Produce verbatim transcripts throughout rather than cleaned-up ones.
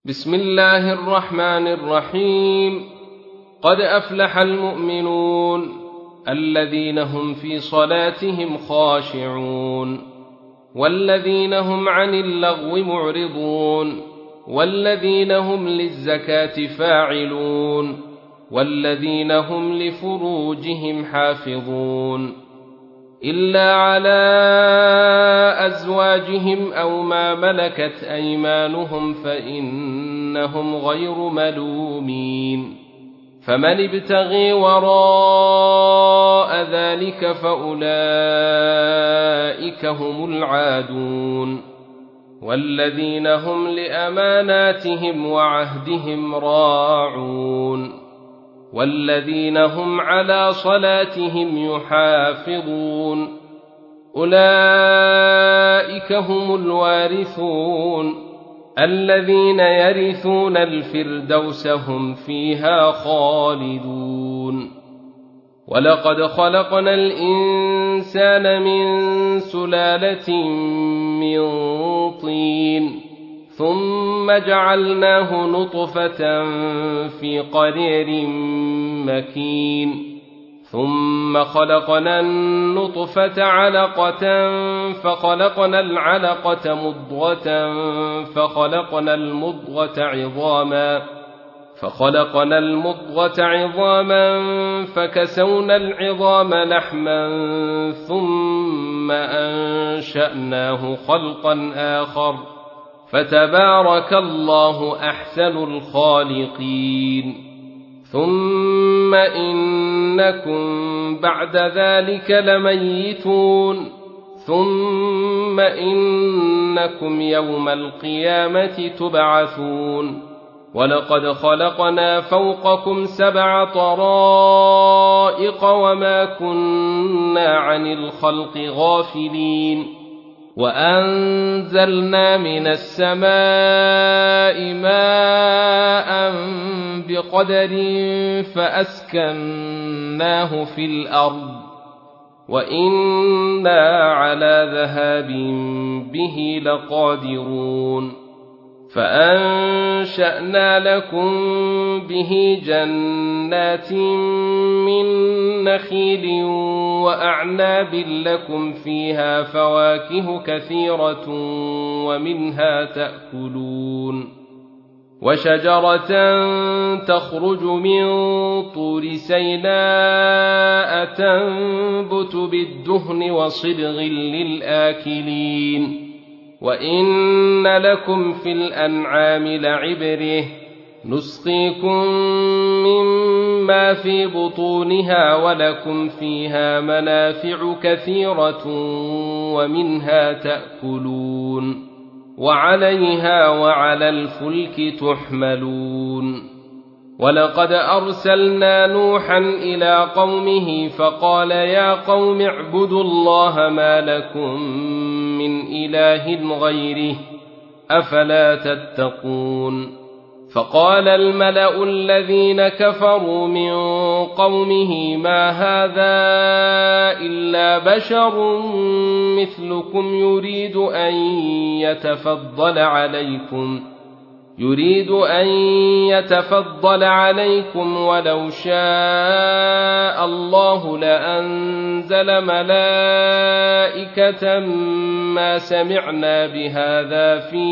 بسم الله الرحمن الرحيم. قد أفلح المؤمنون الذين هم في صلاتهم خاشعون والذين هم عن اللغو معرضون والذين هم للزكاة فاعلون والذين هم لفروجهم حافظون إلا على أزواجهم أو ما ملكت أيمانهم فإنهم غير ملومين. فمن ابتغي وراء ذلك فأولئك هم العادون والذين هم لأماناتهم وعهدهم راعون والذين هم على صلاتهم يحافظون أولئك هم الوارثون الذين يرثون الفردوس هم فيها خالدون. ولقد خلقنا الإنسان من سلالة من طين ثم جعلناه نطفة في قرير مكين ثم خلقنا النطفة علقة فخلقنا العلقة مضغة فخلقنا المضغة عظاما فخلقنا المضغة عظاما فكسونا العظام لحما ثم أنشأناه خلقا آخر فتبارك الله أحسن الخالقين. ثم إنكم بعد ذلك لميتون ثم إنكم يوم القيامة تبعثون. ولقد خلقنا فوقكم سبع طرائق وما كنا عن الخلق غافلين وأنزلنا من السماء ماء بقدر فأسكناه في الأرض وإنا على ذهاب به لقادرون. فأنشأنا لكم به جنات من نخيل وأعناب لكم فيها فواكه كثيرة ومنها تأكلون وشجرة تخرج من طور سيناء تنبت بالدهن وصبغ للآكلين. وإن لكم في الأنعام لعبرة نسقيكم مما في بطونها ولكم فيها منافع كثيرة ومنها تأكلون وعليها وعلى الفلك تحملون. ولقد أرسلنا نوحا إلى قومه فقال يا قوم اعبدوا الله ما لكم من إله غيره أفلا تتقون. فقال الملأ الذين كفروا من قومه ما هذا إلا بشر مثلكم يريد أن يتفضل عليكم يريد أن يتفضل عليكم ولو شاء الله لأنزل ملائكة ما سمعنا بهذا في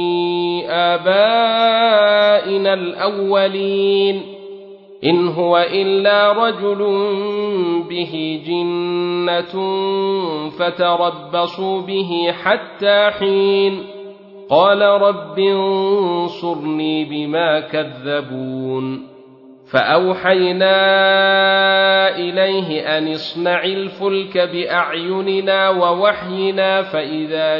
آبائنا الأولين إن هو إلا رجل به جنة فتربصوا به حتى حين. قال رب انصرني بما كذبون. فأوحينا إليه أن اصنع الفلك بأعيننا ووحينا فإذا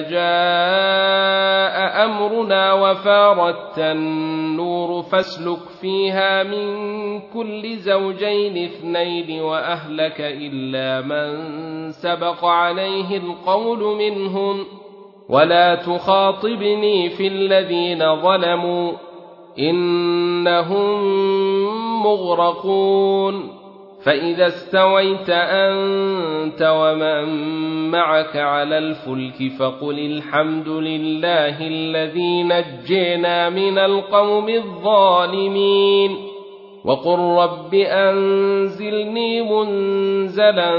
جاء أمرنا وفارت النور فاسلك فيها من كل زوجين اثنين وأهلك إلا من سبق عليه القول منهم ولا تخاطبني في الذين ظلموا إنهم مغرقون. فإذا استويت أنت ومن معك على الفلك فقل الحمد لله الذي نجينا من القوم الظالمين وقل رب أنزلني منزلا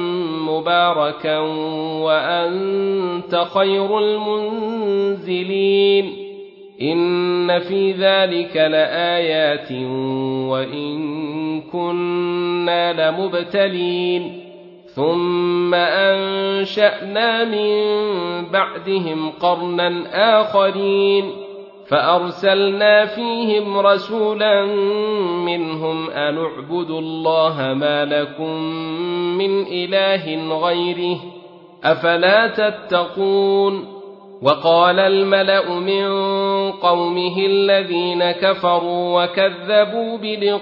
مباركا وأنت خير المنزلين إن في ذلك لآيات وإن كنا لمبتلين ثم أنشأنا من بعدهم قرنا آخرين فأرسلنا فيهم رسولا منهم أن اعبدوا الله ما لكم من إله غيره أفلا تتقون وقال الملأ من قومه الذين كفروا وكذبوا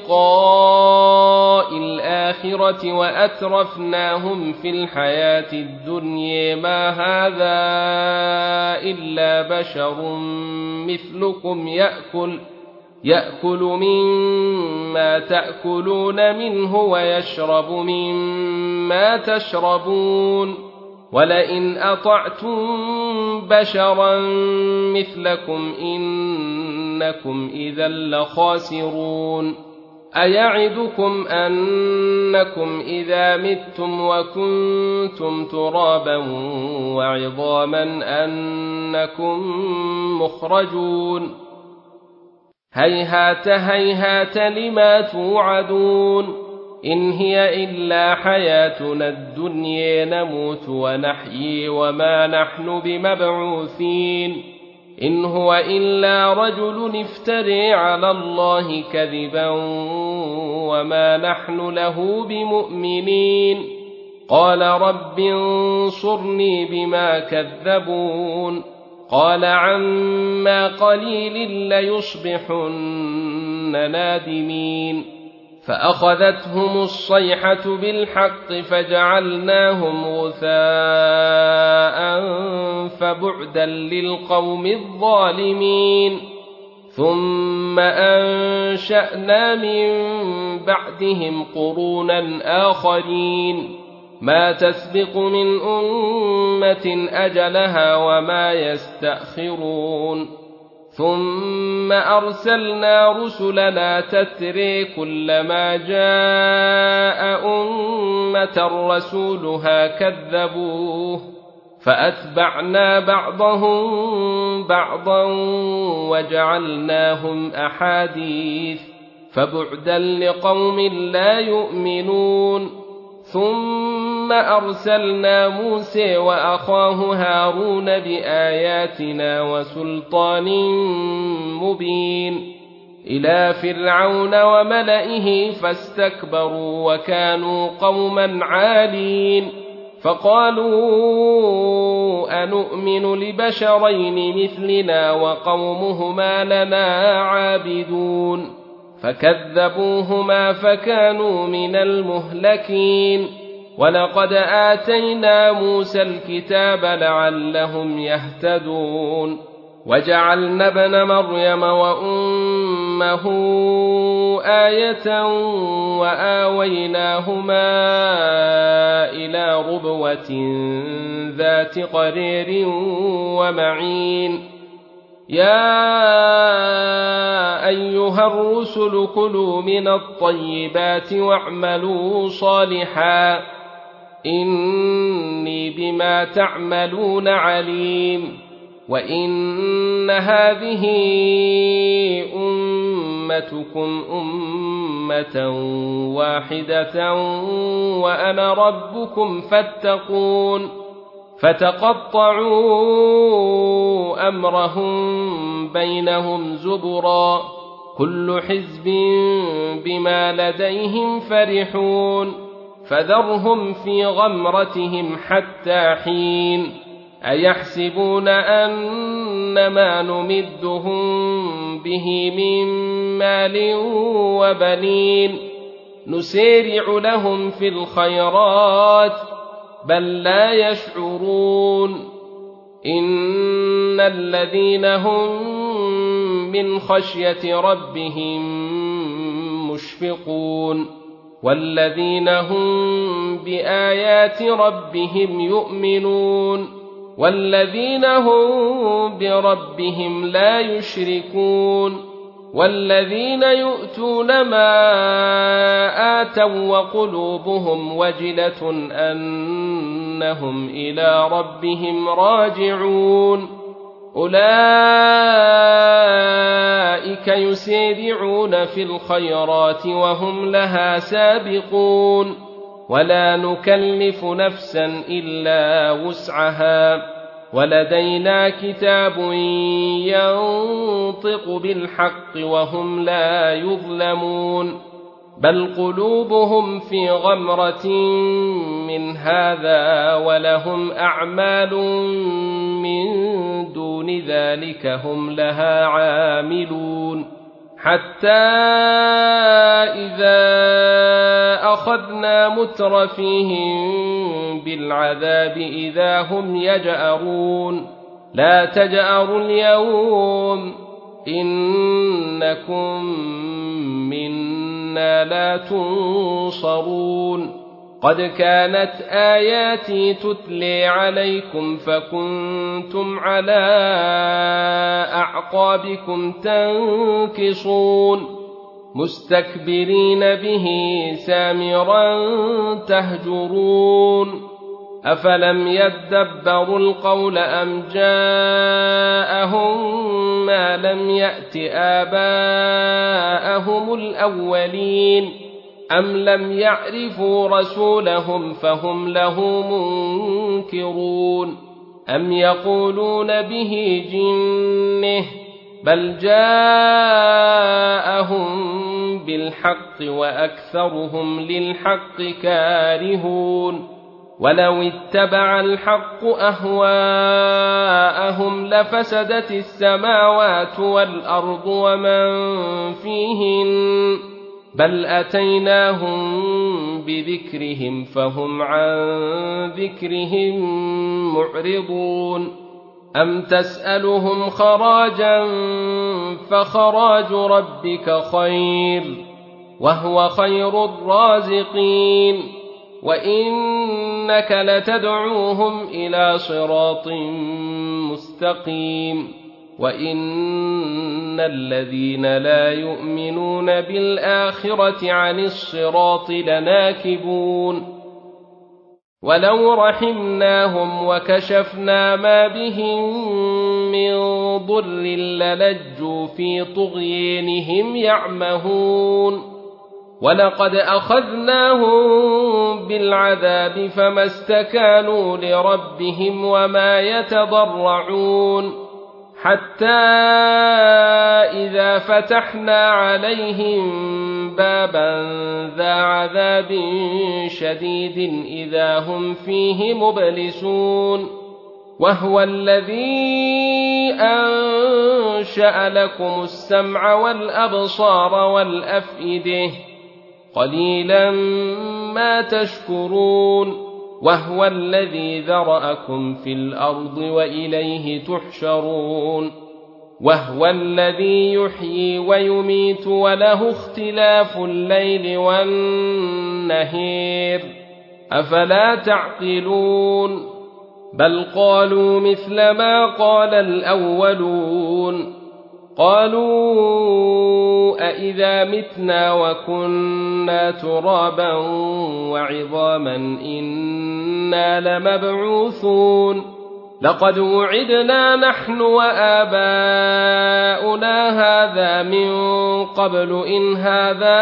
بلقاء الآخرة وأترفناهم في الحياة الدنيا ما هذا إلا بشر مثلكم يأكل يأكل مما تأكلون منه ويشرب مما تشربون ولئن أطعتم بشرا مثلكم إنكم إذا لخاسرون أيعدكم أنكم إذا متم وكنتم ترابا وعظاما أنكم مخرجون هيهات هيهات لما توعدون إن هي إلا حياتنا الدنيا نموت ونحيي وما نحن بمبعوثين إن هو إلا رجل افتري على الله كذبا وما نحن له بمؤمنين قال رب انصرني بما كذبون قال عما قليل ليصبحن نادمين فأخذتهم الصيحة بالحق فجعلناهم غثاء فبعدا للقوم الظالمين ثم أنشأنا من بعدهم قرونا آخرين ما تسبق من أمة أجلها وما يستأخرون ثم أرسلنا رسلنا تتري كلما جاء أمة رسولها كذبوه فأتبعنا بعضهم بعضا وجعلناهم أحاديث فبعدا لقوم لا يؤمنون ثم أرسلنا موسى وأخاه هارون بآياتنا وسلطان مبين إلى فرعون وملئه فاستكبروا وكانوا قوما عالين فقالوا أنؤمن لبشرين مثلنا وقومهما لنا عابدون فكذبوهما فكانوا من المهلكين ولقد آتينا موسى الكتاب لعلهم يهتدون وجعلنا ابن مريم وأمه آية وآويناهما إلى ربوة ذات قرير ومعين يا أيها الرسل كلوا من الطيبات واعملوا صالحا إني بما تعملون عليم وإن هذه أمتكم أمة واحدة وأنا ربكم فاتقون فتقطعوا أمرهم بينهم زبرا كل حزب بما لديهم فرحون فذرهم في غمرتهم حتى حين أيحسبون أنما نمدهم به من مال وبنين نسارع لهم في الخيرات بل لا يشعرون إن الذين هم من خشية ربهم مشفقون والذين هم بآيات ربهم يؤمنون والذين هم بربهم لا يشركون والذين يؤتون ما آتوا وقلوبهم وجلة أنهم إلى ربهم راجعون أولئك يسارعون في الخيرات وهم لها سابقون ولا نكلف نفسا إلا وسعها ولدينا كتاب ينطق بالحق وهم لا يظلمون بل قلوبهم في غمرة من هذا ولهم أعمال من دون ذلك هم لها عاملون حتى إذا أخذنا مترفيهم بالعذاب إذا هم يجأرون لا تجأروا اليوم إنكم منا لا تنصرون قد كانت آياتي تتلي عليكم فكنتم على أعقابكم تنكصون مستكبرين به سامرا تهجرون أفلم يدبروا القول أم جاءهم ما لم يأت آباءهم الأولين أم لم يعرفوا رسولهم فهم له منكرون أم يقولون به جنة بل جاءهم بالحق وأكثرهم للحق كارهون ولو اتبع الحق أهواءهم لفسدت السماوات والأرض ومن فيهن بل أتيناهم بذكرهم فهم عن ذكرهم معرضون أم تسألهم خراجا فخراج ربك خير وهو خير الرازقين وإنك لتدعوهم إلى صراط مستقيم وإن الذين لا يؤمنون بالآخرة عن الصراط لناكبون ولو رحمناهم وكشفنا ما بهم من ضر للجوا في طغيانهم يعمهون ولقد أخذناهم بالعذاب فما استكانوا لربهم وما يتضرعون حتى إذا فتحنا عليهم بابا ذا عذاب شديد إذا هم فيه مبلسون وهو الذي أنشأ لكم السمع والأبصار والأفئدة قليلا ما تشكرون وهو الذي ذرأكم في الأرض وإليه تحشرون وهو الذي يحيي ويميت وله اختلاف الليل والنهار أفلا تعقلون بل قالوا مثل ما قال الأولون قالوا أإذا متنا وكنا ترابا وعظاما إنا لمبعوثون لقد وعدنا نحن وآباؤنا هذا من قبل إن هذا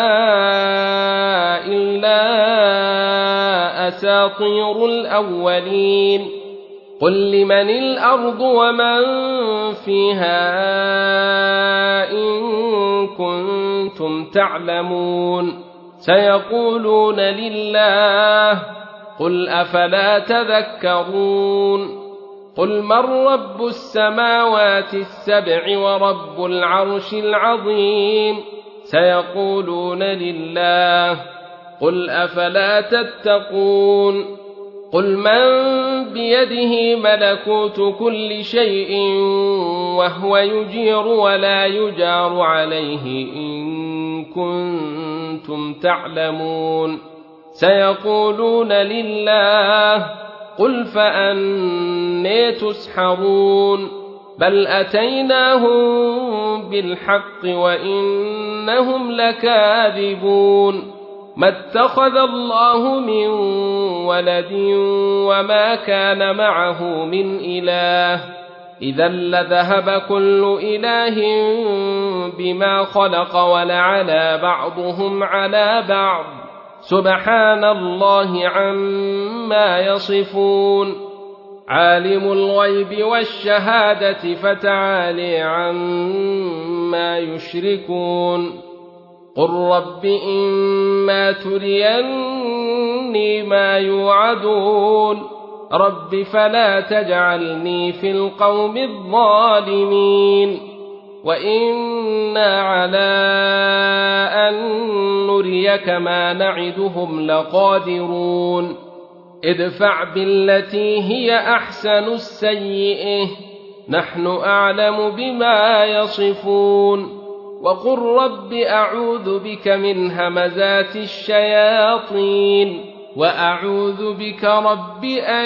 إلا أساطير الأولين قل لمن الأرض ومن فيها إن كنتم تعلمون سيقولون لله قل أفلا تذكرون قل من رب السماوات السبع ورب العرش العظيم سيقولون لله قل أفلا تتقون قل من بيده ملكوت كل شيء وهو يجير ولا يجار عليه إن كنتم تعلمون سيقولون لله قل فأنى تسحرون بل أتيناهم بالحق وإنهم لكاذبون ما اتخذ الله من ولد وما كان معه من إله إذا لذهب كل إله بما خلق ولعلى بعضهم على بعض سبحان الله عما يصفون عالم الغيب والشهادة فتعالي عما يشركون قل رب إما تريني ما يوعدون رب فلا تجعلني في القوم الظالمين وإنا على أن نريك ما نعدهم لقادرون ادفع بالتي هي أحسن السيئة نحن أعلم بما يصفون وقل رب أعوذ بك من همزات الشياطين وأعوذ بك رب أن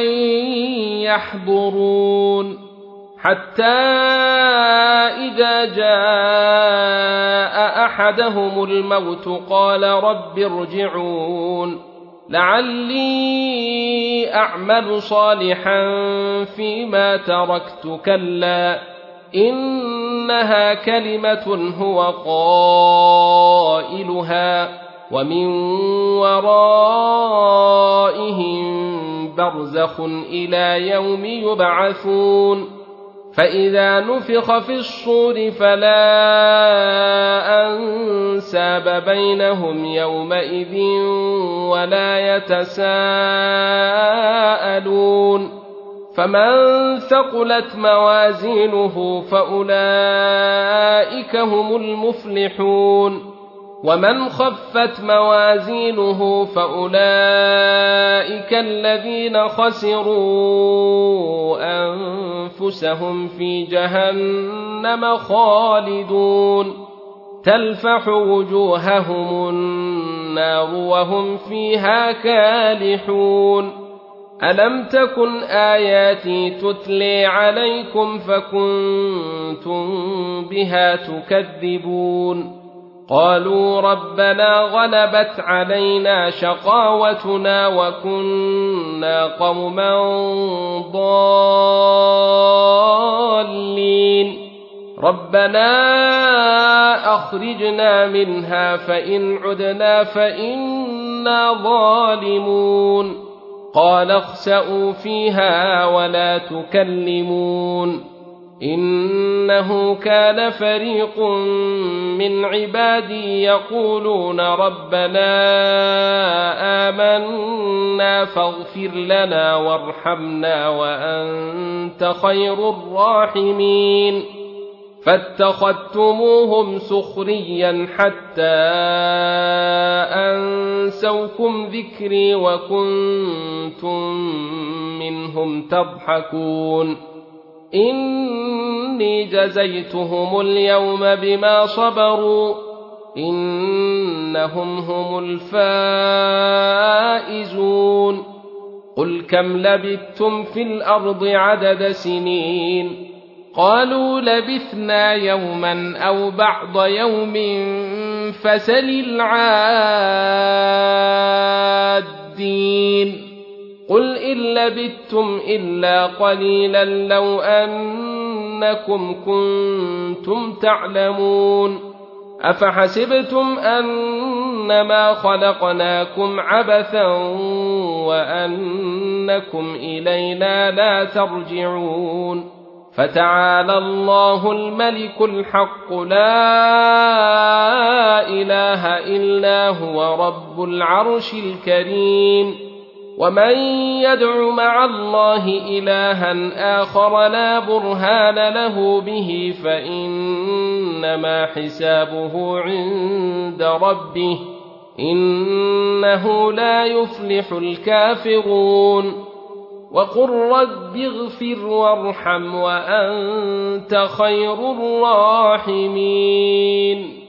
يحضرون حتى إذا جاء أحدهم الموت قال رب ارجعون لعلي أعمل صالحا فيما تركت كلا إنها كلمة هو قائلها ومن ورائهم برزخ إلى يوم يبعثون فإذا نفخ في الصور فلا أنساب بينهم يومئذ ولا يتساءلون فمن ثقلت موازينه فأولئك هم المفلحون ومن خفت موازينه فأولئك الذين خسروا أنفسهم في جهنم خالدون تلفح وجوههم النار وهم فيها كالحون ألم تكن آياتي تتلي عليكم فكنتم بها تكذبون قالوا ربنا غلبت علينا شقاوتنا وكنا قوما ضالين ربنا أخرجنا منها فإن عدنا فإنا ظالمون قال اخسئوا فيها ولا تكلمون إنه كان فريق من عبادي يقولون ربنا آمنا فاغفر لنا وارحمنا وأنت خير الراحمين فاتخذتموهم سخريا حتى أنسوكم ذكري وكنتم منهم تضحكون إني جزيتهم اليوم بما صبروا إنهم هم الفائزون قل كم لبثتم في الأرض عدد سنين قالوا لبثنا يوما أو بعض يوم فسل العادين قل إن لبثتم إلا قليلا لو أنكم كنتم تعلمون أفحسبتم أنما خلقناكم عبثا وأنكم إلينا لا ترجعون فتعالى الله الملك الحق لا إله إلا هو رب العرش الكريم ومن يدع مع الله إلها آخر لا برهان له به فإنما حسابه عند ربه إنه لا يفلح الكافرون وقل رب اغفر وارحم وأنت خير الراحمين